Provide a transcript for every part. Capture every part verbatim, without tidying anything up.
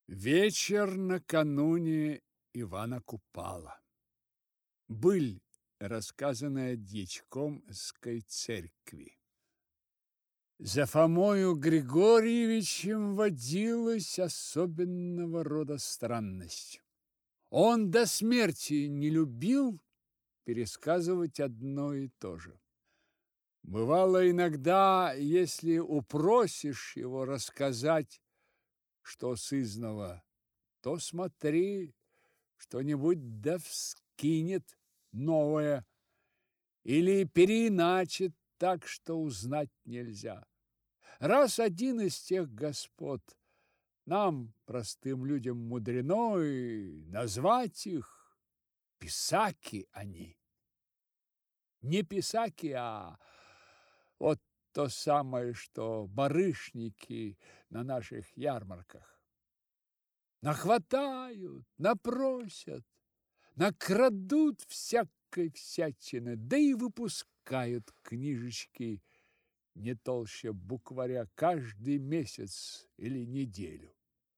Вечер накануне Ивана Купала. Быль, рассказанная дьячкомской церкви. За Фомою Григорьевичем водилась особенного рода странность. Он до смерти не любил пересказывать одно и то же. Бывало иногда, если упросишь его рассказать что сызнова, то смотри, что-нибудь да вскинет новое или переиначит так, что узнать нельзя. Раз один из тех господ, нам, простым людям, мудрено и назвать их, писаки они. Не писаки, а вот то самое, что барышники на наших ярмарках. Нахватают, напросят, накрадут всякой всячины, да и выпускают книжечки не толще букваря каждый месяц или неделю.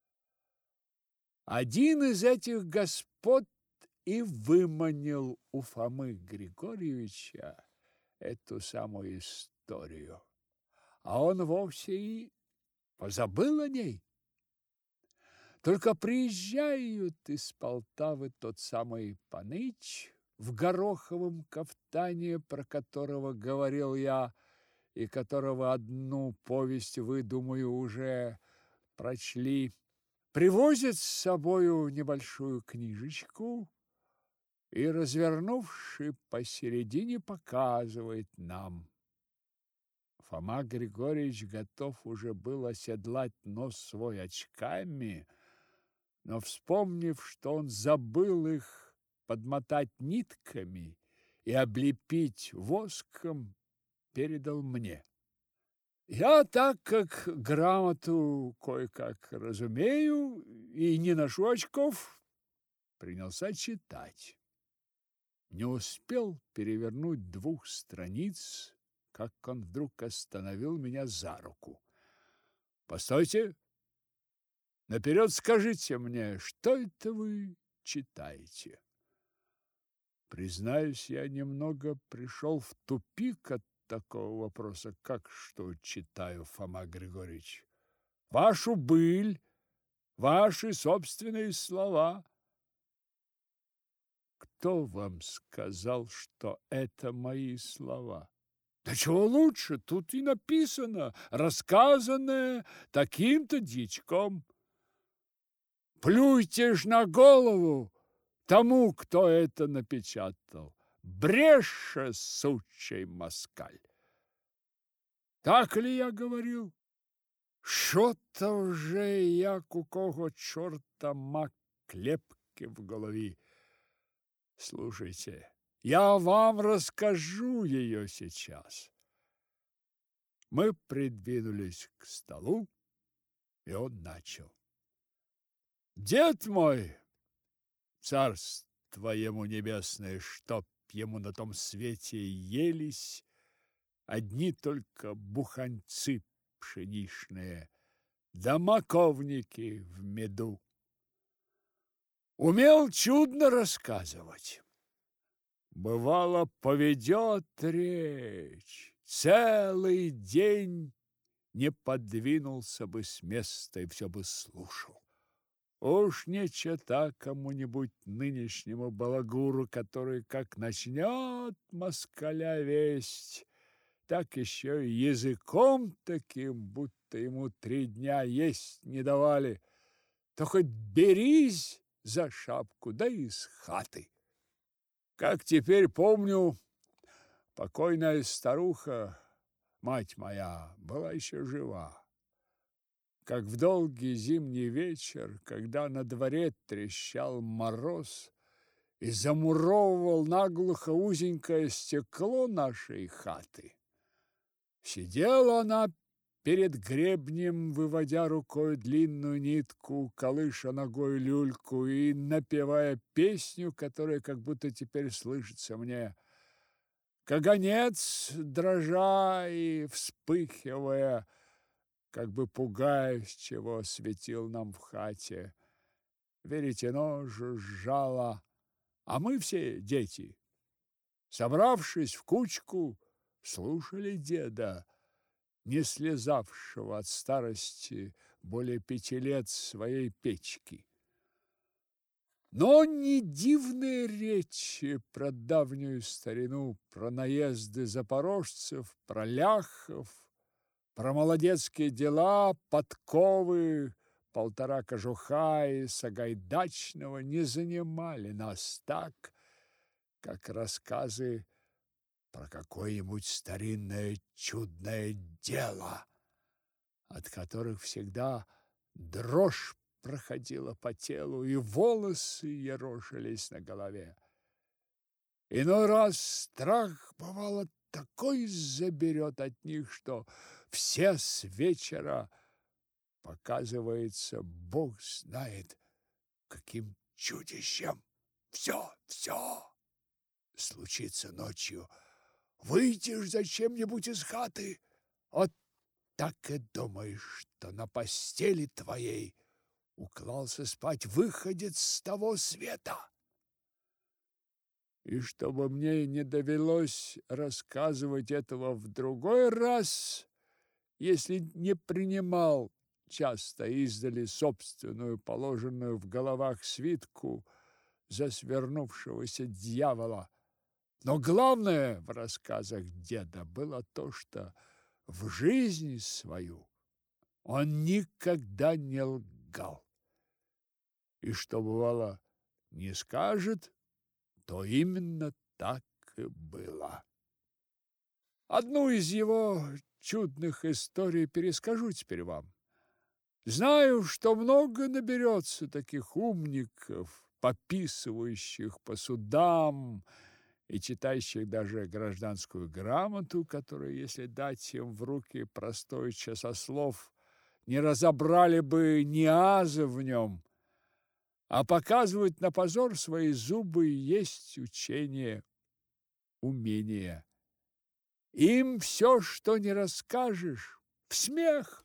Один из этих господ и выманил у Фомы Григорьевича эту самую историю, а он вовсе и позабыл о ней. Только приезжают из Полтавы тот самый Паныч в гороховом кафтане, про которого говорил я, и которого одну повесть вы, думаю, уже прочли, привозит с собою небольшую книжечку и, развернувши посередине, показывает нам. Фома Григорьевич готов уже был оседлать нос свой очками, но, вспомнив, что он забыл их подмотать нитками и облепить воском, передал мне. Я, так как грамоту кое-как разумею и не ношу очков, принялся читать. Не успел перевернуть двух страниц, как он вдруг остановил меня за руку. «Постойте! Наперед скажите мне, что это вы читаете?» Признаюсь, я немного пришел в тупик от такого вопроса. Как что читаю, Фома Григорьевич? Вашу быль, ваши собственные слова. Кто вам сказал, что это мои слова? Да чего лучше, тут и написано, рассказанное таким-то дичком. Плюйте ж на голову тому, кто это напечатал. Бреше, сучий москаль. Так ли я говорил? Що-то вже як у кого чорта мак клепки в голові. Слушайте, я вам расскажу ее сейчас. Мы придвинулись к столу, и он начал. Дед мой, царство ему небесное, чтоб ему на том свете елись одни только буханцы пшеничные, да маковники в меду. Умел чудно рассказывать. Бывало, поведет речь, целый день не подвинулся бы с места и все бы слушал. Уж не чета кому-нибудь нынешнему балагуру, который как начнет москаля весть, так еще и языком таким, будто ему три дня есть не давали, то хоть берись за шапку, да из хаты. Как теперь помню, покойная старуха, мать моя, была еще жива. Как в долгий зимний вечер, когда на дворе трещал мороз и замуровывал наглухо узенькое стекло нашей хаты, сидела она перед гребнем, выводя рукой длинную нитку, колыша ногой люльку и напевая песню, которая как будто теперь слышится мне. Каганец, дрожа и вспыхивая, как бы пугаясь, чего светил нам в хате. Веретено жужжало, а мы все, дети, собравшись в кучку, слушали деда, не слезавшего от старости более пяти лет с своей печки. Но не дивные речи про давнюю старину, про наезды запорожцев, про ляхов, про молодецкие дела, подковы, полтора кожуха и Сагайдачного не занимали нас так, как рассказы про какое-нибудь старинное чудное дело, от которых всегда дрожь проходила по телу и волосы ерошились на голове. Иной раз страх, бывало, такой заберет от них, что все с вечера, показывается, Бог знает, каким чудищем. Все, все случится ночью. Выйдешь зачем-нибудь из хаты, вот так и думаешь, что на постели твоей уклался спать выходец с того света. И чтобы мне не довелось рассказывать этого в другой раз, если не принимал часто издали собственную, положенную в головах свитку за свернувшегося дьявола. Но главное в рассказах деда было то, что в жизни свою он никогда не лгал. И что бывало не скажет, то именно так и было. Одну из его чудных историй перескажу теперь вам. Знаю, что много наберется таких умников, пописывающих по судам и читающих даже гражданскую грамоту, которую, если дать им в руки простой часослов, не разобрали бы ни азы в нем, а показывать на позор свои зубы есть учение, умение. Им все, что не расскажешь, в смех.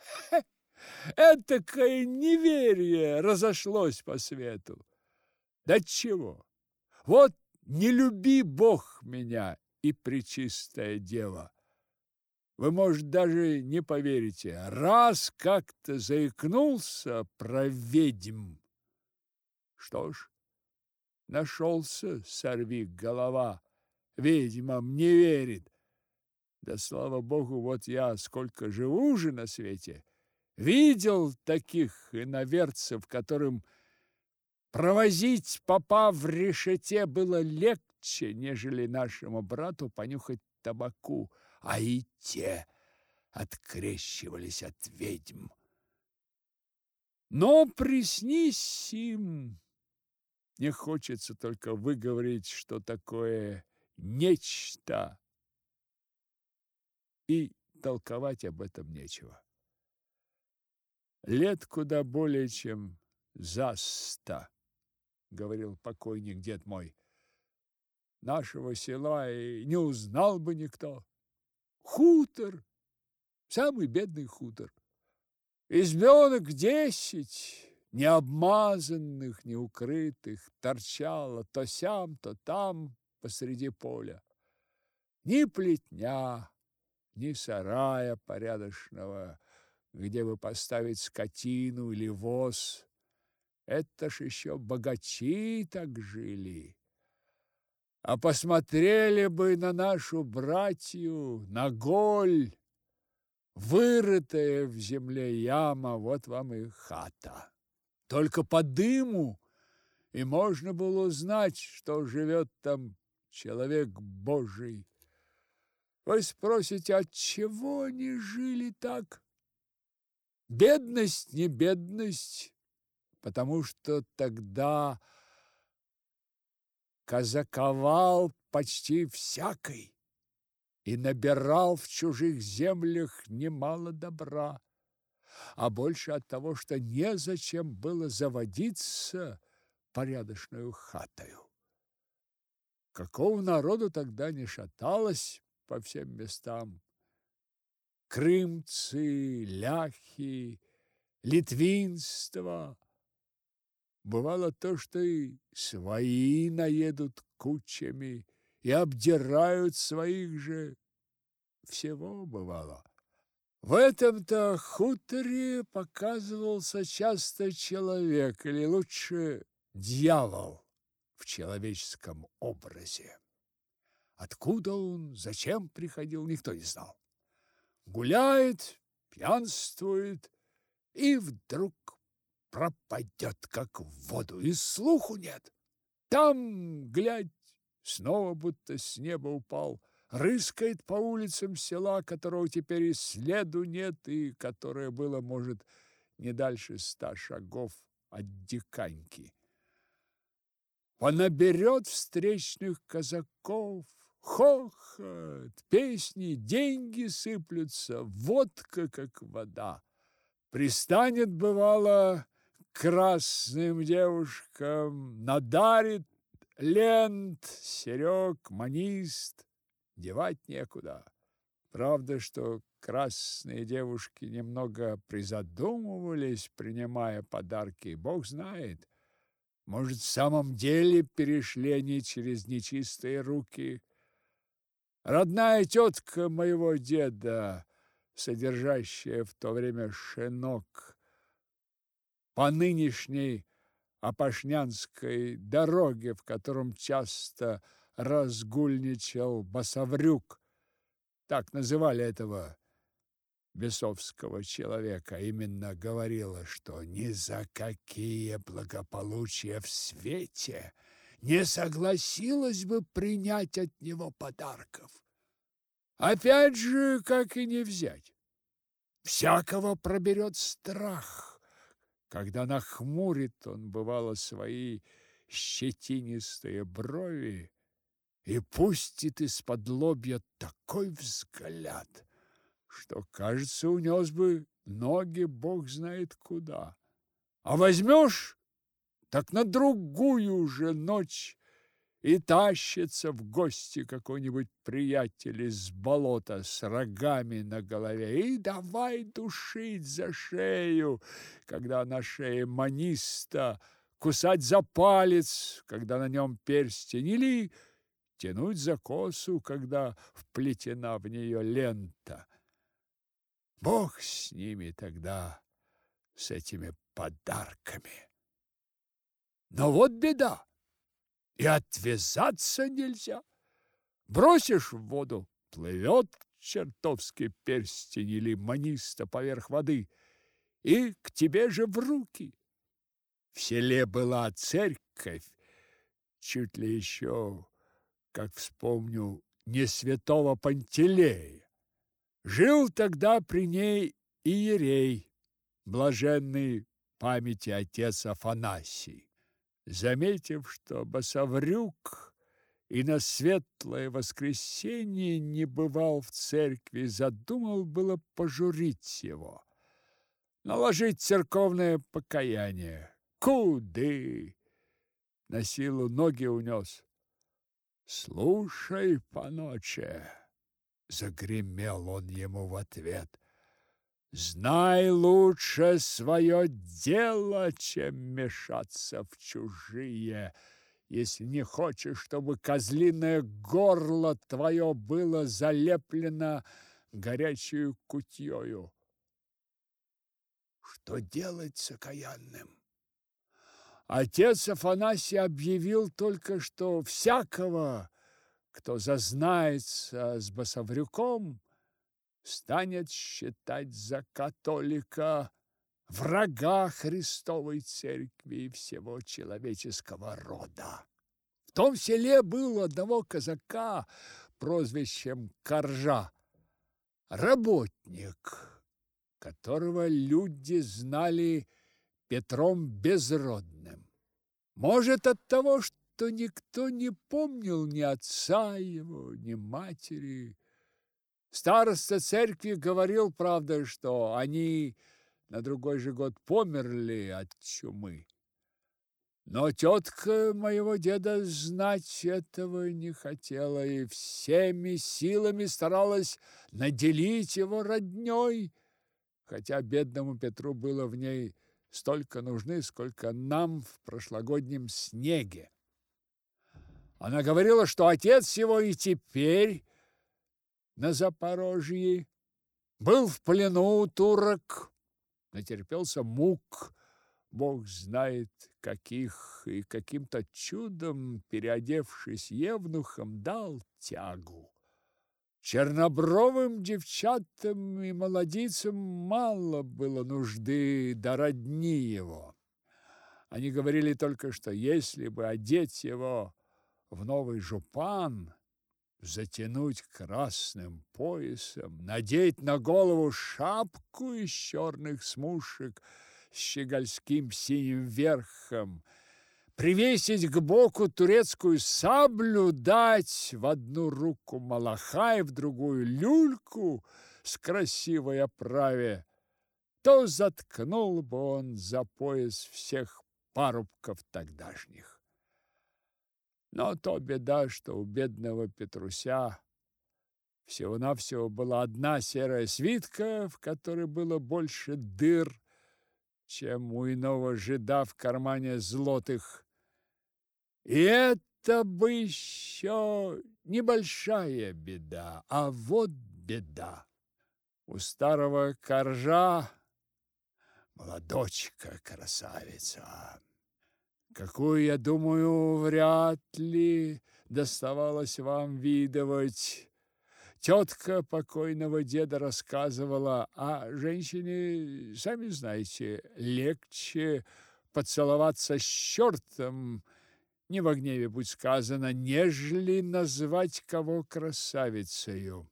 Этакое неверие разошлось по свету. Да чего? Вот не люби Бог меня и пречистая дева. Вы, может, даже не поверите, раз как-то заикнулся про ведьм. Что ж, нашелся сорвиголова, ведьмам не верит. Да слава Богу, вот я сколько живу уже на свете, видел таких иноверцев, которым провозить попа в решете было легче, нежели нашему брату понюхать табаку, а и те открещивались от ведьм. Но приснись им, не хочется только выговорить, что такое нечто, и толковать об этом нечего. Лет куда более, чем за ста, говорил покойник дед мой. Нашего села и не узнал бы никто. Хутор, самый бедный хутор. Избенок десять, не обмазанных, не укрытых, торчало то сям, то там посреди поля. Ни плетня, ни сарая порядочного, где бы поставить скотину или воз. Это ж еще богачи так жили. А посмотрели бы на нашу братью, на голь, вырытая в земле яма, вот вам и хата. Только по дыму и можно было узнать, что живет там человек Божий. Вы спросите, отчего они жили так? Бедность не бедность, потому что тогда казаковал почти всякий и набирал в чужих землях немало добра, а больше от того, что незачем было заводиться порядочную хатою. Какого народу тогда не шаталось по всем местам, крымцы, ляхи, литвинство. Бывало то, что и свои наедут кучами и обдирают своих же. Всего бывало. В этом-то хуторе показывался часто человек, или лучше дьявол в человеческом образе. Откуда он, зачем приходил, никто не знал. Гуляет, пьянствует и вдруг пропадет, как в воду, и слуху нет. Там, глядь, снова будто с неба упал, рыскает по улицам села, которого теперь и следу нет, и которое было, может, не дальше ста шагов от Диканьки. Понаберет встречных казаков, хохот, песни, деньги сыплются, водка, как вода. Пристанет, бывало, красным девушкам, надарит лент, серег, манист, девать некуда. Правда, что красные девушки немного призадумывались, принимая подарки, Бог знает. Может, в самом деле перешли они через нечистые руки. Родная тетка моего деда, содержащая в то время шинок по нынешней Опошнянской дороге, в котором часто разгульничал Басаврюк, так называли этого бесовского человека, именно говорила, что ни за какие благополучия в свете не согласилась бы принять от него подарков. Опять же, как и не взять. Всякого проберет страх, когда нахмурит он, бывало, свои щетинистые брови и пустит из-под лобья такой взгляд, что, кажется, унес бы ноги Бог знает куда. А возьмешь, так на другую же ночь и тащится в гости какой-нибудь приятель из болота с рогами на голове и давай душить за шею, когда на шее маниста, кусать за палец, когда на нем перстень, или тянуть за косу, когда вплетена в нее лента. Бог с ними тогда, с этими подарками. Но вот беда. И отвязаться нельзя. Бросишь в воду, плывет чертовский перстень или маниста поверх воды, и к тебе же в руки. В селе была церковь, чуть ли еще, как вспомню, не святого Пантелея. Жил тогда при ней иерей, блаженный памяти отец Афанасий. Заметив, что Басаврюк и на светлое воскресенье не бывал в церкви, задумал было пожурить его, наложить церковное покаяние. Куды? На силу ноги унес. «Слушай, паноче!» — загремел он ему в ответ. «Знай лучше свое дело, чем мешаться в чужие, если не хочешь, чтобы козлиное горло твое было залеплено горячей кутьёю». Что делать с окаянным? Отец Афанасий объявил только, что всякого, кто зазнается с Басаврюком, станет считать за католика, врага Христовой церкви и всего человеческого рода. В том селе был одного казака прозвищем Коржа, работник, которого люди знали Петром Безродным. Может, от того, что никто не помнил ни отца его, ни матери. Староста церкви говорил, правда, что они на другой же год померли от чумы. Но тетка моего деда знать этого не хотела и всеми силами старалась наделить его роднёй, хотя бедному Петру было в ней столько нужны, сколько нам в прошлогоднем снеге. Она говорила, что отец его и теперь на Запорожье был в плену у турок, натерпелся мук, Бог знает каких, и каким-то чудом, переодевшись евнухом, дал тягу. Чернобровым девчатам и молодицам мало было нужды до родни его. Они говорили только, что если бы одеть его в новый жупан, затянуть красным поясом, надеть на голову шапку из черных смушек с щегольским синим верхом, привесить к боку турецкую саблю, дать в одну руку малахай, в другую люльку с красивой оправе, то заткнул бы он за пояс всех парубков тогдашних. Но то беда, что у бедного Петруся всего-навсего была одна серая свитка, в которой было больше дыр, чем у иного жида в кармане злотых. И это бы еще небольшая беда, а вот беда. У старого коржа молодочка красавица, какую, я думаю, вряд ли доставалось вам видывать. Тетка покойного деда рассказывала, а женщине, сами знаете, легче поцеловаться с чертом, не во гневе будь сказано, нежели назвать кого красавицею.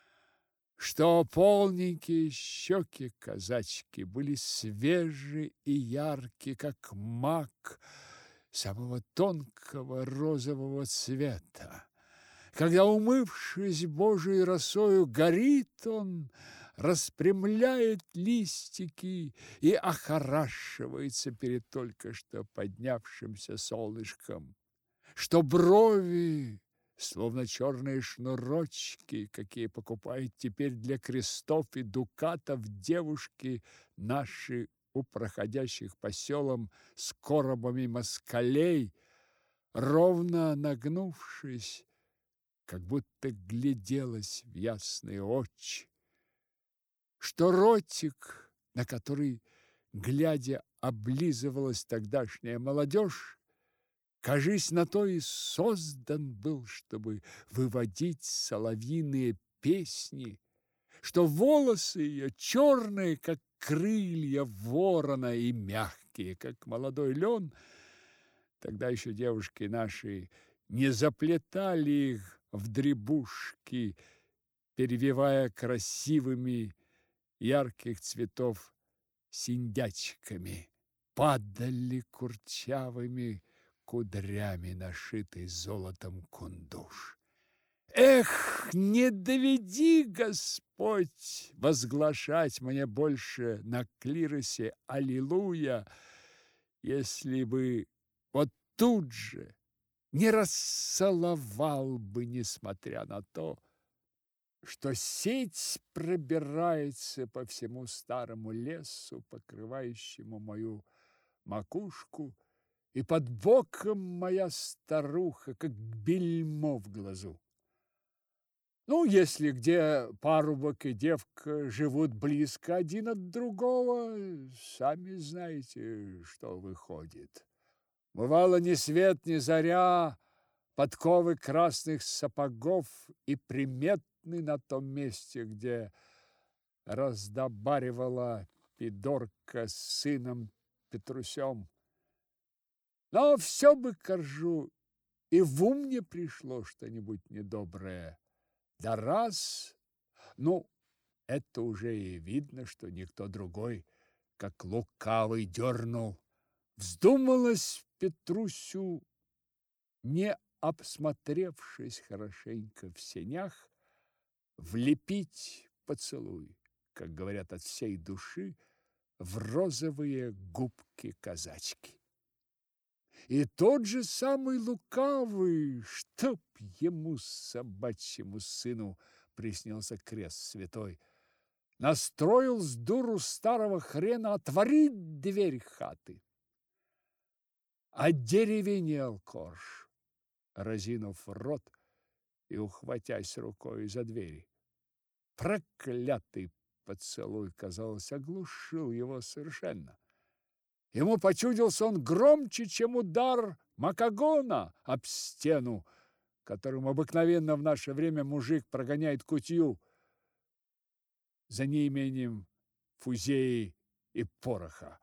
Что полненькие щеки казачки были свежи и яркие, как мак самого тонкого розового цвета. Когда, умывшись Божией росою, горит он, распрямляет листики и охорашивается перед только что поднявшимся солнышком, что брови, словно черные шнурочки, какие покупают теперь для крестов и дукатов девушки наши у проходящих по селам с коробами москалей, ровно нагнувшись, как будто гляделась в ясные очи, что ротик, на который, глядя, облизывалась тогдашняя молодежь, кажись, на то и создан был, чтобы выводить соловьиные песни, что волосы ее черные, как крылья ворона, и мягкие, как молодой лен. Тогда еще девушки наши не заплетали их в дребушки, перевивая красивыми ярких цветов синдячками, падали курчавыми кудрями, нашитый золотом кундуш. Эх, не доведи, Господь, возглашать мне больше на клиросе аллилуйя, если бы вот тут же не расцеловал бы, несмотря на то, что сеть пробирается по всему старому лесу, покрывающему мою макушку, и под боком моя старуха, как бельмо в глазу. Ну, если где парубок и девка живут близко один от другого, сами знаете, что выходит. Бывало, ни свет, ни заря, подковы красных сапогов и приметны на том месте, где раздобаривала пидорка с сыном Петрусем. Но все бы, коржу, и в ум мне пришло что-нибудь недоброе. Да раз, ну, это уже и видно, что никто другой, как лукавый, дернул. Вздумалось Петрусю, не обсмотревшись хорошенько в сенях, влепить поцелуй, как говорят, от всей души, в розовые губки казачки. и тот же самый лукавый, чтоб ему, собачьему сыну, приснился крест святой, настроил с дуру старого хрена отворить дверь хаты. Одеревенел Корж, разинув рот и ухватясь рукой за двери. Проклятый поцелуй, казалось, оглушил его совершенно. Ему почудился он громче, чем удар макагона об стену, которым обыкновенно в наше время мужик прогоняет кутью за неимением фузеи и пороха.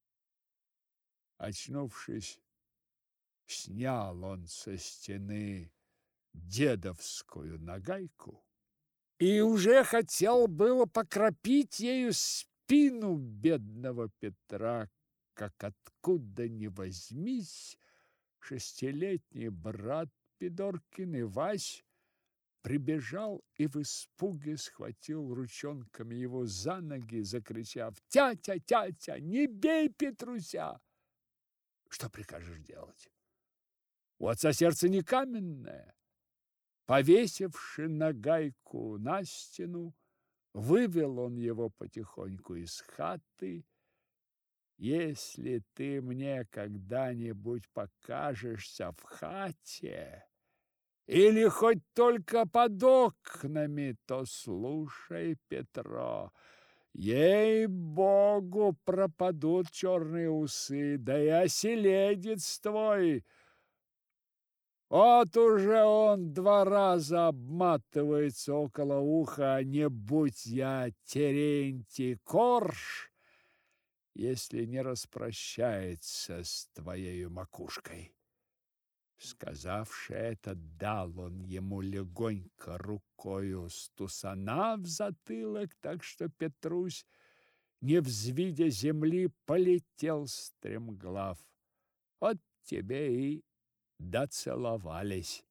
Очнувшись, снял он со стены дедовскую нагайку и уже хотел было покропить ею спину бедного Петра, как откуда ни возьмись шестилетний брат Пидоркин Ивась прибежал и в испуге схватил ручонками его за ноги, закричав: «Тятя, тятя, не бей Петруся!» Что прикажешь делать? У отца сердце не каменное. Повесивши нагайку на стену, вывел он его потихоньку из хаты. «Если ты мне когда-нибудь покажешься в хате или хоть только под окнами, то слушай, Петро, ей-богу, пропадут черные усы, да и оселедец твой. Вот уже он два раза обматывается около уха, а не будь я Терентий Корж, если не распрощается с твоей макушкой». Сказавши это, дал он ему легонько рукою стусана в затылок, так что Петрусь, не взвидя земли, полетел стремглав. Вот тебе и доцеловались.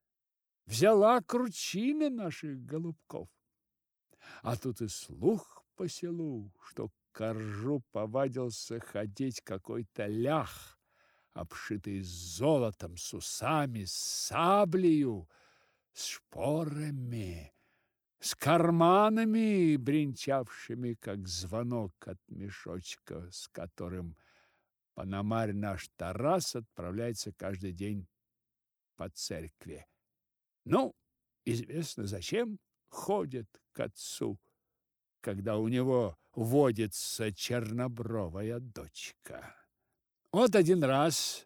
Взяла кручины наших голубков. А тут и слух по селу, что к Коржу повадился ходить какой-то лях, обшитый золотом, с усами, с саблею, с шпорами, с карманами, бренчавшими, как звонок от мешочка, с которым пономарь наш Тарас отправляется каждый день по церкви. Ну, известно, зачем ходит к отцу, когда у него водится чернобровая дочка. Вот один раз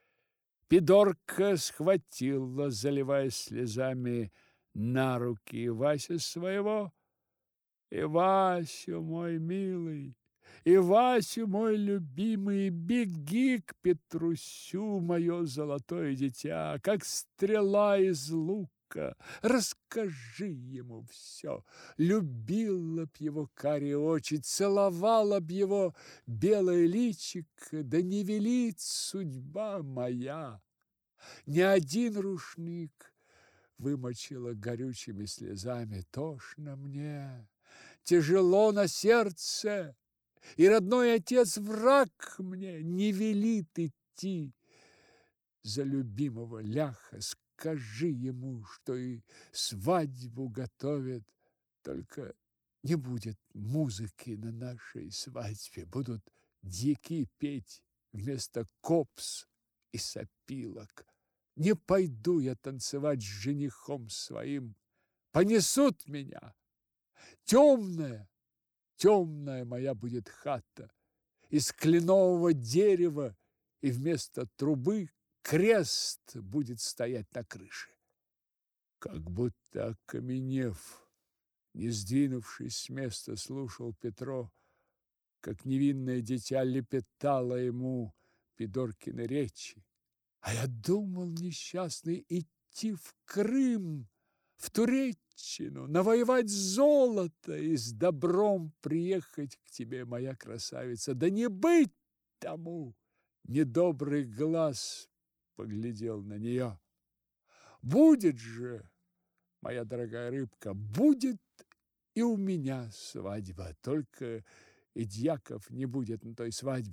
Пидорка схватила, заливаясь слезами, на руки Васю своего. И Васю, мой милый, и Васю, мой любимый, беги к Петрусю, мое золотое дитя, как стрела из лука. Расскажи ему все. Любила б его карие очи, целовала б его белое личико, да не велит судьба моя. Ни один рушник вымочила горючими слезами. Тошно мне, тяжело на сердце, и родной отец враг мне, не велит идти за любимого ляха. Скажи ему, что и свадьбу готовят, только не будет музыки на нашей свадьбе, будут дьяки петь вместо копс и сопилок. Не пойду я танцевать с женихом своим, понесут меня. Темная, темная моя будет хата из кленового дерева, и вместо трубы крест будет стоять на крыше. Как будто окаменев, не сдвинувшись с места, слушал Петро, как невинное дитя лепетало ему Пидоркины речи. А я думал, несчастный, идти в Крым, в Туреччину, навоевать золото и с добром приехать к тебе, моя красавица. Да не быть тому! Недобрый глаз поглядел на нее. Будет же, моя дорогая рыбка, будет и у меня свадьба, только и дьяков не будет на той свадьбе.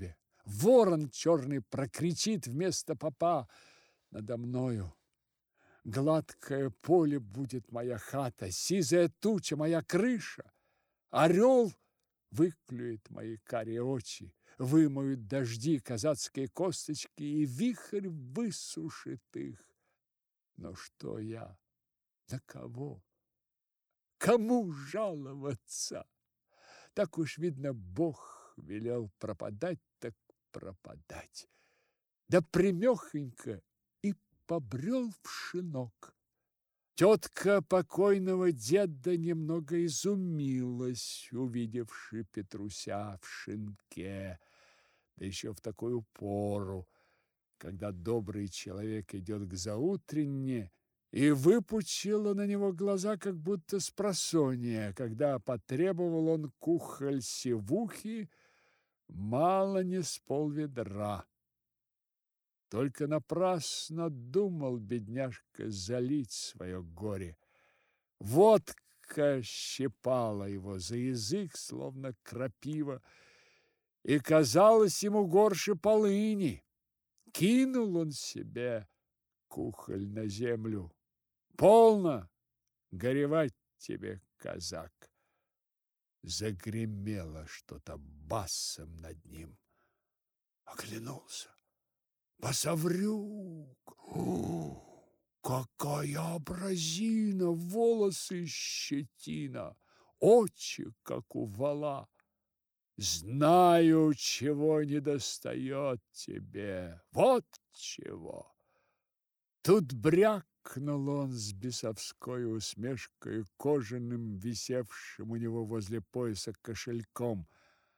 ворон черный прокричит вместо попа надо мною. Гладкое поле будет моя хата, сизая туча моя крыша. Орел выклюет мои карие очи, вымоют дожди казацкие косточки, и вихрь высушит их. Но что я? На кого? Кому жаловаться? Так уж, видно, Бог велел пропадать, так пропадать. Да прямехонько и побрел в шинок. Тетка покойного деда немного изумилась, увидевши Петруся в шинке, да еще в такую пору, когда добрый человек идет к заутренне, и выпучила на него глаза, как будто спросонья, когда потребовал он кухоль севухи, мало не с полведра. Только напрасно думал бедняжка залить свое горе. Водка щипала его за язык, словно крапива, и казалось ему горше полыни. Кинул он себе кухоль на землю. Полно горевать тебе, казак. Загремело что-то басом над ним. Оглянулся. Басаврюк! О, какая образина! Волосы щетина, очи, как у вола. Знаю, чего недостает тебе. Вот чего. Тут брякнул он с бесовской усмешкой кожаным, висевшим у него возле пояса кошельком.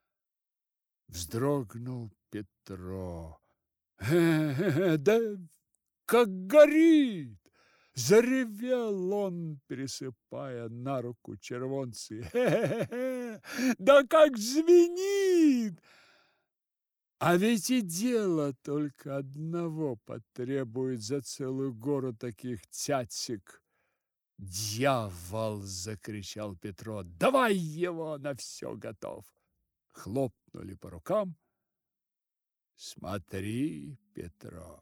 Вздрогнул Петро. «Э-э-э, да как горит!» Заревел он, пересыпая на руку червонцы. «Э-э-э, да как звенит!» А ведь и дело только одного потребует за целую гору таких цяцик. «Дьявол!» – закричал Петро. «Давай его, на все готов!» Хлопнули по рукам. «Смотри, Петро,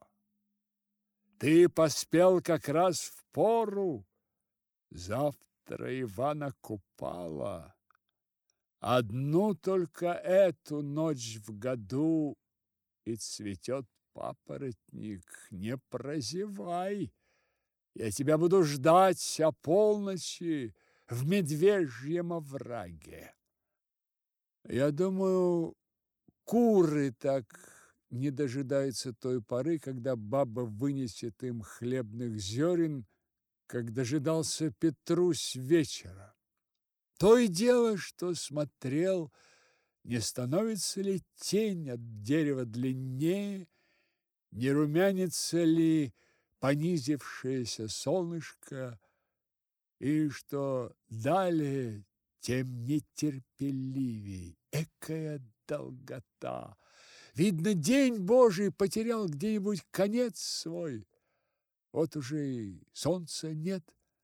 ты поспел как раз в пору. Завтра Ивана Купала. Одну только эту ночь в году и цветет папоротник. Не прозевай. Я тебя буду ждать о полночи в Медвежьем овраге. Я думаю, куры так не дожидаются той поры, когда баба вынесет им хлебных зерен, как дожидался Петрусь вечера. То и дело, что смотрел, не становится ли тень от дерева длиннее, не румянится ли понизившееся солнышко, и что далее, тем нетерпеливей. Экая долгота! Видно, день Божий потерял где-нибудь конец свой. Вот уже и солнца нет.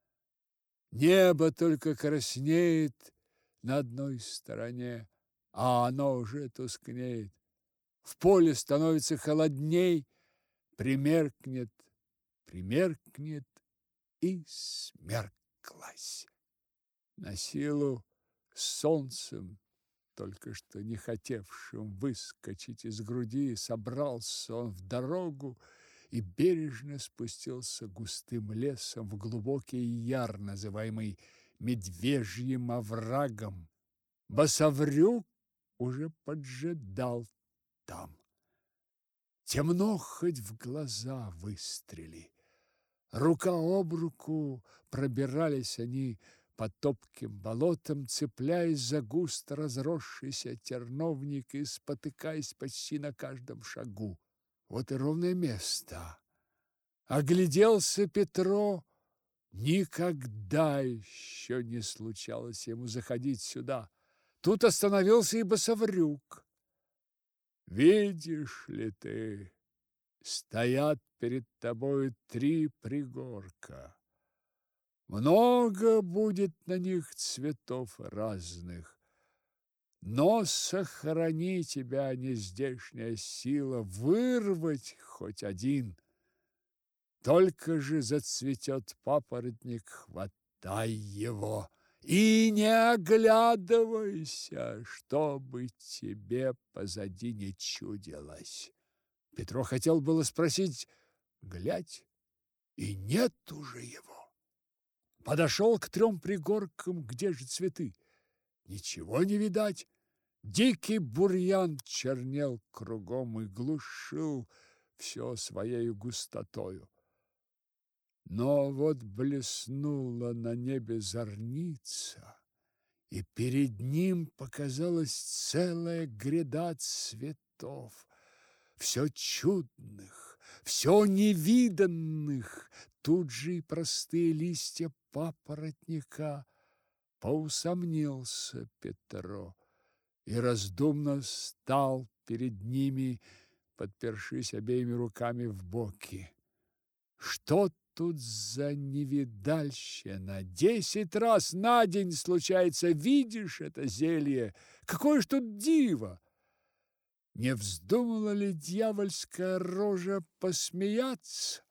Небо только краснеет на одной стороне, а оно уже тускнеет. В поле становится холодней, примеркнет, примеркнет и смерклась. На силу с солнцем, только что не хотевшим выскочить из груди, собрался он в дорогу и бережно спустился густым лесом в глубокий яр, называемый Медвежьим оврагом. Басаврюк уже поджидал там. Темно, хоть в глаза выстрели. Рука об руку пробирались они по топким болотам, цепляясь за густо разросшийся терновник и спотыкаясь почти на каждом шагу. Вот и ровное место. Огляделся Петро. Никогда еще не случалось ему заходить сюда. Тут остановился и Басаврюк. Видишь ли ты, стоят перед тобой три пригорка. Много будет на них цветов разных, Но сохрани тебя нездешняя сила вырвать хоть один. Только же зацветет папоротник, хватай его и не оглядывайся, чтобы тебе позади не чудилось. Петро хотел было спросить, глядь, и нет уже его. Подошел к трем пригоркам, где же цветы? Ничего не видать. Дикий бурьян чернел кругом и глушил все своей густотою. Но вот блеснула на небе зорница, и перед ним показалась целая гряда цветов, все чудных, все невиданных. Тут же и простые листья папоротника. Поусомнился Петро и раздумно стал перед ними, подпершись обеими руками в боки. Что тут за невидальщина? Десять раз на день случается, видишь это зелье? Какое ж тут диво! Не вздумала ли дьявольская рожа посмеяться?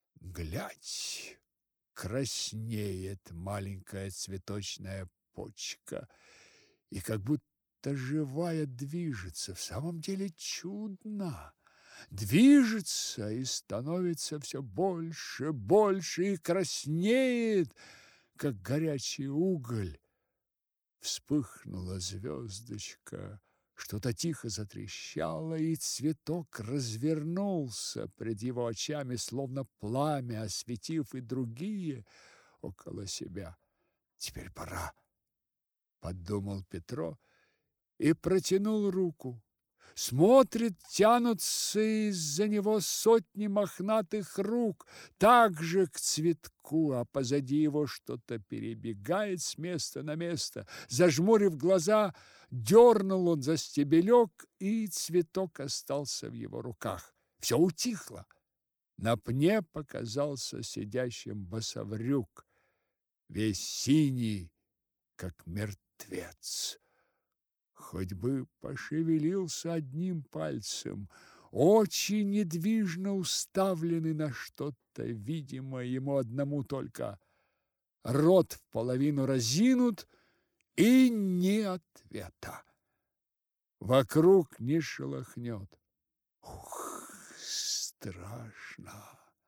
Глядь, краснеет маленькая цветочная почка, и как будто живая движется. В самом деле чудно. Движется и становится все больше, больше и краснеет, как горячий уголь. Вспыхнула звездочка, что-то тихо затрещало, и цветок развернулся пред его очами, словно пламя, осветив и другие около себя. Теперь пора, подумал Петро и протянул руку. Смотрит, тянутся из-за него сотни мохнатых рук, также к цветку, а позади его что-то перебегает с места на место. Зажмурив глаза, дернул он за стебелек, и цветок остался в его руках. Все утихло. На пне показался сидящим босоврюк, весь синий, как мертвец. Хоть бы пошевелился одним пальцем, очи недвижно уставлены на что-то, видимо, ему одному только. Рот в половину разинут, и ни ответа. Вокруг не шелохнет. Ух, страшно!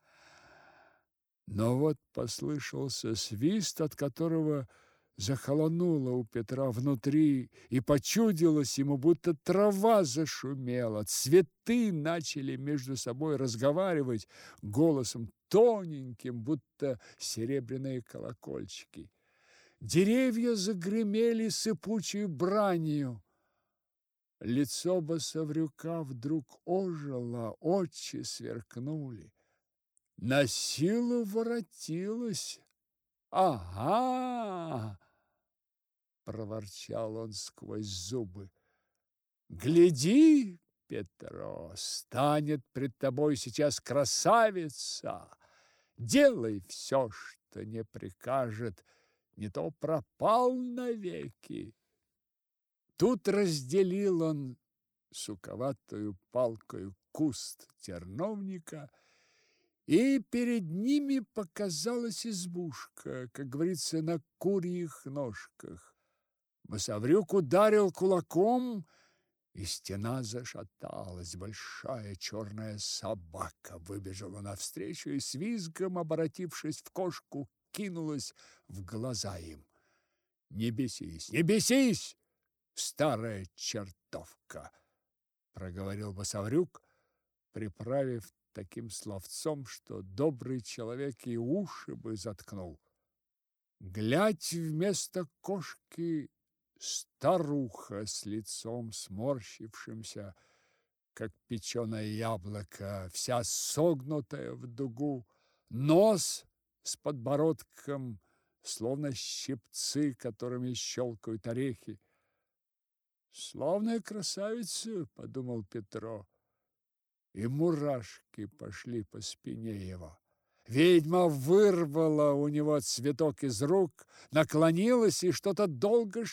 Но вот послышался свист, от которого захолонуло у Петра внутри, и почудилось ему, будто трава зашумела. Цветы начали между собой разговаривать голосом тоненьким, будто серебряные колокольчики. Деревья загремели сыпучей бранью. Лицо босоврюка вдруг ожило, очи сверкнули. На силу воротилось. Ага! Проворчал он сквозь зубы. Гляди, Петро, станет пред тобой сейчас красавица. Делай все, что не прикажет, не то пропал навеки. Тут разделил он суковатую палкою куст терновника, и перед ними показалась избушка, как говорится, на курьих ножках. Босоврюк ударил кулаком, и стена зашаталась. Большая черная собака выбежала навстречу и с визгом, обратившись в кошку, кинулась в глаза им. «Не бесись, не бесись, старая чертовка!» проговорил босоврюк, приправив таким словцом, что добрый человек и уши бы заткнул. Глядь, вместо кошки старуха с лицом сморщившимся, как печеное яблоко, вся согнутая в дугу, нос с подбородком, словно щипцы, которыми щелкают орехи. «Славная красавица!» — подумал Петро, и мурашки пошли по спине его. Ведьма вырвала у него цветок из рук, наклонилась и что-то долго шептала.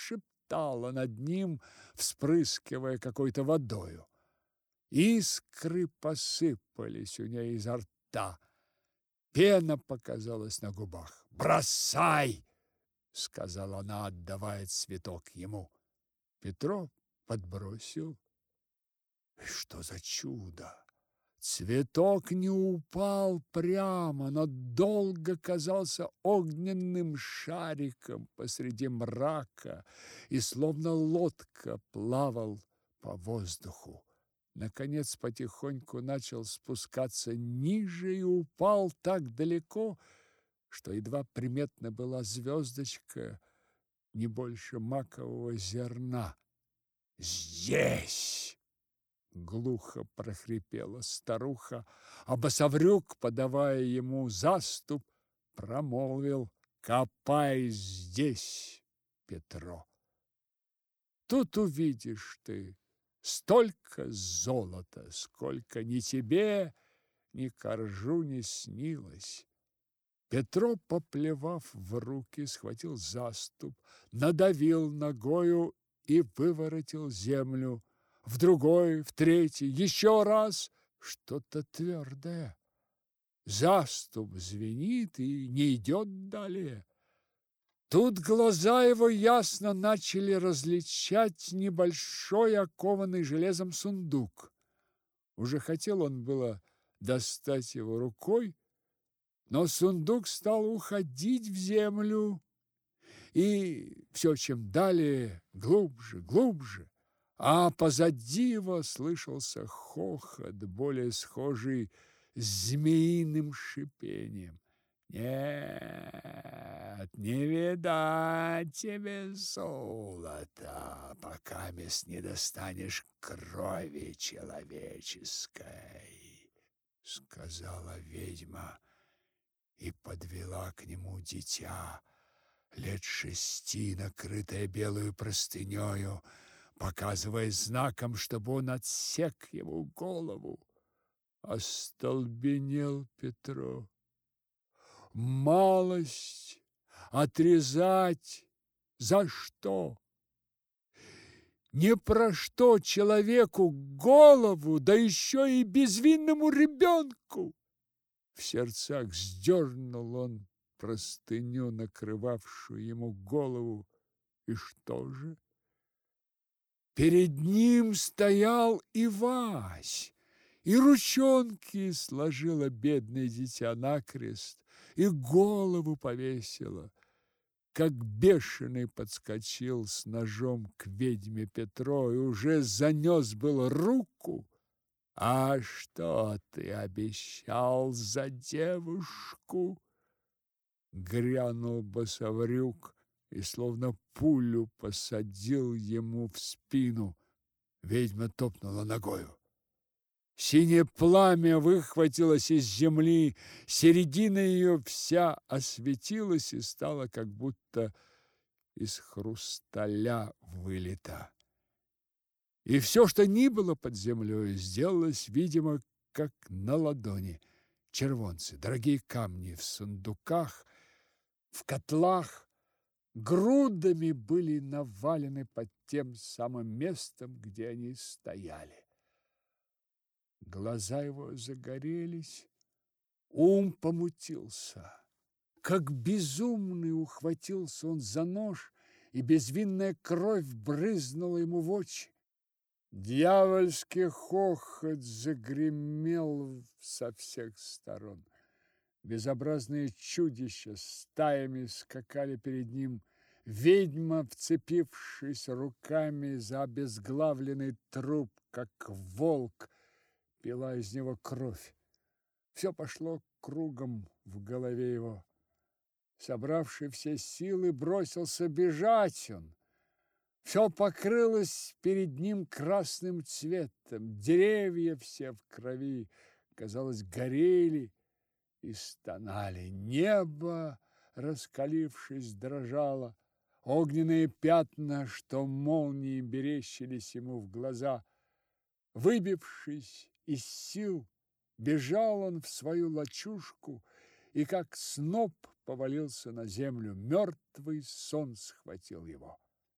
хлопотала над ним, вспрыскивая какой-то водою. Искры посыпались у ней изо рта, пена показалась на губах. «Бросай!» — сказала она, отдавая цветок ему. Петро подбросил. И что за чудо! Цветок не упал прямо, но долго казался огненным шариком посреди мрака и словно лодка плавал по воздуху. Наконец потихоньку начал спускаться ниже и упал так далеко, что едва приметна была звездочка, не больше макового зерна. «Здесь!» — глухо прохрипела старуха, а Басаврюк, подавая ему заступ, промолвил: «Копай здесь, Петро! Тут увидишь ты столько золота, сколько ни тебе, ни коржу не снилось». Петро, поплевав в руки, схватил заступ, надавил ногою и выворотил землю. В другой, в третий, еще раз что-то твердое. Заступ звенит и не идет далее. Тут глаза его ясно начали различать небольшой окованный железом сундук. Уже хотел он было достать его рукой, но сундук стал уходить в землю, и все чем далее глубже, глубже, а позади его слышался хохот, более схожий с змеиным шипением. «Нет, не видать тебе золота, пока не достанешь крови человеческой», — сказала ведьма и подвела к нему дитя лет шести, накрытое белую простынею, показывая знаком, чтобы он отсек ему голову. Остолбенел Петро. Малость отрезать за что? Не про что человеку голову, да еще и безвинному ребенку. В сердцах сдернул он простыню, накрывавшую ему голову, и что же? Перед ним стоял Ивась, и ручонки сложила бедное дитя накрест, и голову повесила. Как бешеный подскочил с ножом к ведьме Петро и уже занес было руку. «А что ты обещал за девушку?» Грянул Басаврюк и словно пулю посадил ему в спину. Ведьма топнула ногою. Синее пламя выхватилось из земли, середина ее вся осветилась и стала как будто из хрусталя вылита. И все, что ни было под землей, сделалось, видимо, как на ладони. Червонцы, дорогие камни в сундуках, в котлах грудами были навалены под тем самым местом, где они стояли. Глаза его загорелись, ум помутился. Как безумный ухватился он за нож, и безвинная кровь брызнула ему в очи. Дьявольский хохот загремел со всех сторон. Безобразные чудища стаями скакали перед ним. Ведьма, вцепившись руками за обезглавленный труп, как волк, пила из него кровь. Все пошло кругом в голове его. Собравший все силы, бросился бежать он. Все покрылось перед ним красным цветом. Деревья все в крови, казалось, горели и стонали. Небо, раскалившись, дрожало. Огненные пятна, что молнии берещились ему в глаза. Выбившись из сил, бежал он в свою лачужку и, как сноп, повалился на землю. Мертвый сон схватил его.